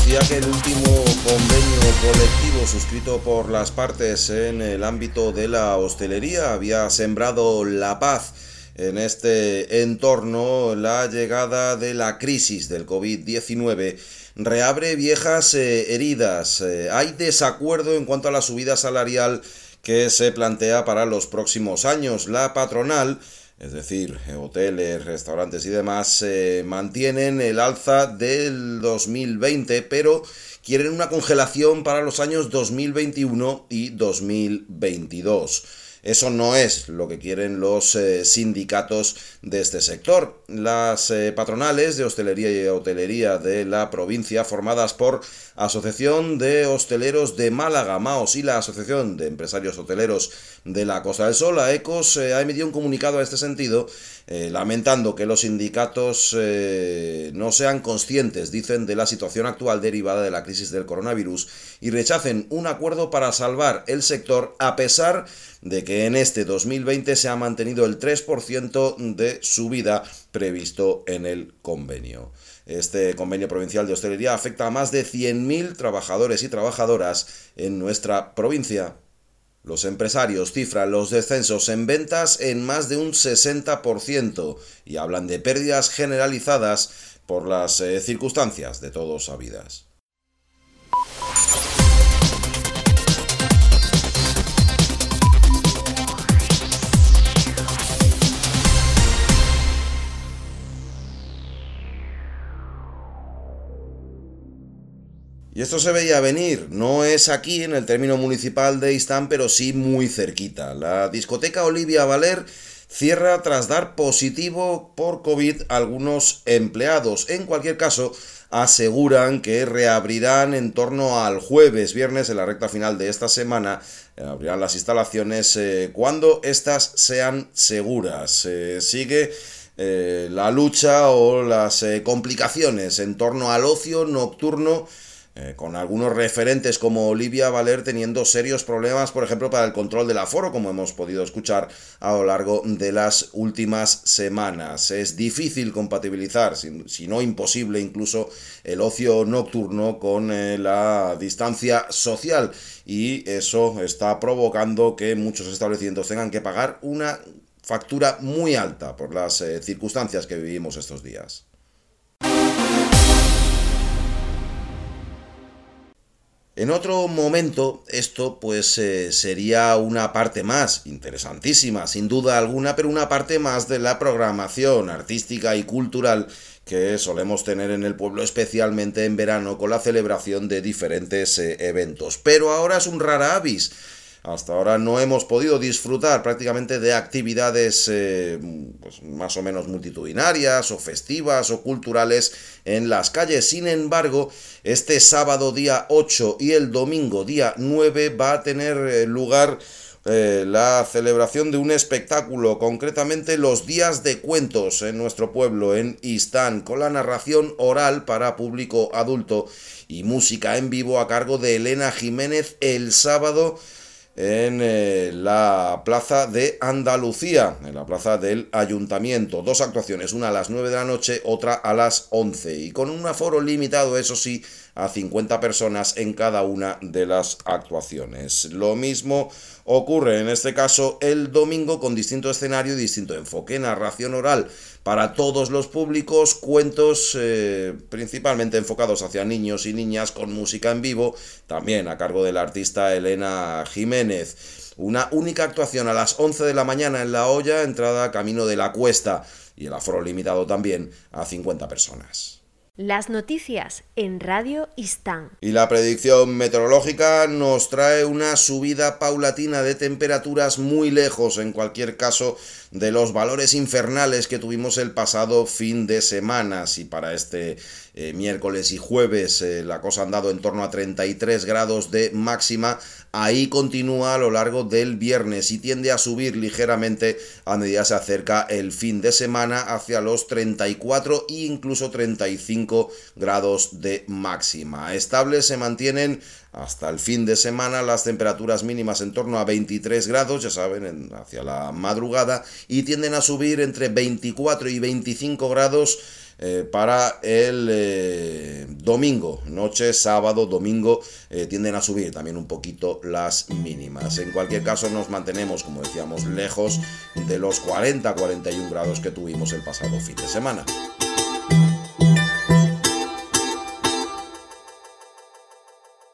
Decía que el último convenio colectivo suscrito por las partes en el ámbito de la hostelería había sembrado la paz en este entorno. La llegada de la crisis del COVID-19 reabre viejas heridas. Hay desacuerdo en cuanto a la subida salarial que se plantea para los próximos años. La patronal, es decir, hoteles, restaurantes y demás, mantienen el alza del 2020, pero quieren una congelación para los años 2021 y 2022. Eso no es lo que quieren los sindicatos de este sector. Las patronales de hostelería y hotelería de la provincia, formadas por Asociación de Hosteleros de Málaga, MAOS, y la Asociación de Empresarios Hoteleros de la Costa del Sol, AECOS, ha emitido un comunicado a este sentido, lamentando que los sindicatos no sean conscientes, dicen, de la situación actual derivada de la crisis del coronavirus y rechacen un acuerdo para salvar el sector, a pesar de que en este 2020 se ha mantenido el 3% de subida previsto en el convenio. Este convenio provincial de hostelería afecta a más de 100.000 trabajadores y trabajadoras en nuestra provincia. Los empresarios cifran los descensos en ventas en más de un 60% y hablan de pérdidas generalizadas por las circunstancias de todos sabidas. Y esto se veía venir, no es aquí en el término municipal de Istán, pero sí muy cerquita. La discoteca Olivia Valer cierra tras dar positivo por COVID a algunos empleados. En cualquier caso, aseguran que reabrirán en torno al jueves, viernes, en la recta final de esta semana. Abrirán las instalaciones cuando éstas sean seguras. Sigue la lucha o las complicaciones en torno al ocio nocturno, con algunos referentes como Olivia Valer teniendo serios problemas, por ejemplo, para el control del aforo, como hemos podido escuchar a lo largo de las últimas semanas. Es difícil compatibilizar, si no imposible incluso, el ocio nocturno con la distancia social, y eso está provocando que muchos establecimientos tengan que pagar una factura muy alta por las circunstancias que vivimos estos días. En otro momento, esto pues sería una parte más, interesantísima, sin duda alguna, pero una parte más de la programación artística y cultural que solemos tener en el pueblo, especialmente en verano, con la celebración de diferentes eventos. Pero ahora es un rara avis. Hasta ahora no hemos podido disfrutar prácticamente de actividades pues más o menos multitudinarias o festivas o culturales en las calles. Sin embargo, este sábado día 8 y el domingo día 9 va a tener lugar la celebración de un espectáculo, concretamente los días de cuentos en nuestro pueblo, en Istán, con la narración oral para público adulto y música en vivo a cargo de Elena Jiménez el sábado en la plaza de Andalucía, en la plaza del Ayuntamiento. Dos actuaciones, una a las 9 de la noche, otra a las 11, y con un aforo limitado, eso sí, a 50 personas en cada una de las actuaciones. Lo mismo ocurre en este caso el domingo, con distinto escenario y distinto enfoque. Narración oral para todos los públicos, cuentos principalmente enfocados hacia niños y niñas, con música en vivo, también a cargo de la artista Elena Jiménez. Una única actuación a las 11 de la mañana en La Hoya, entrada camino de la Cuesta, y el aforo limitado también a 50 personas. Las noticias en Radio Istán. Y la predicción meteorológica nos trae una subida paulatina de temperaturas muy lejos, en cualquier caso, de los valores infernales que tuvimos el pasado fin de semana. Si para este miércoles y jueves la cosa ha andado en torno a 33 grados de máxima, ahí continúa a lo largo del viernes y tiende a subir ligeramente a medida se acerca el fin de semana, hacia los 34 e incluso 35 grados de máxima. Estables se mantienen hasta el fin de semana las temperaturas mínimas en torno a 23 grados, ya saben, hacia la madrugada, y tienden a subir entre 24 y 25 grados para el domingo, noche, sábado, domingo, tienden a subir también un poquito las mínimas. En cualquier caso nos mantenemos, como decíamos, lejos de los 40-41 grados que tuvimos el pasado fin de semana.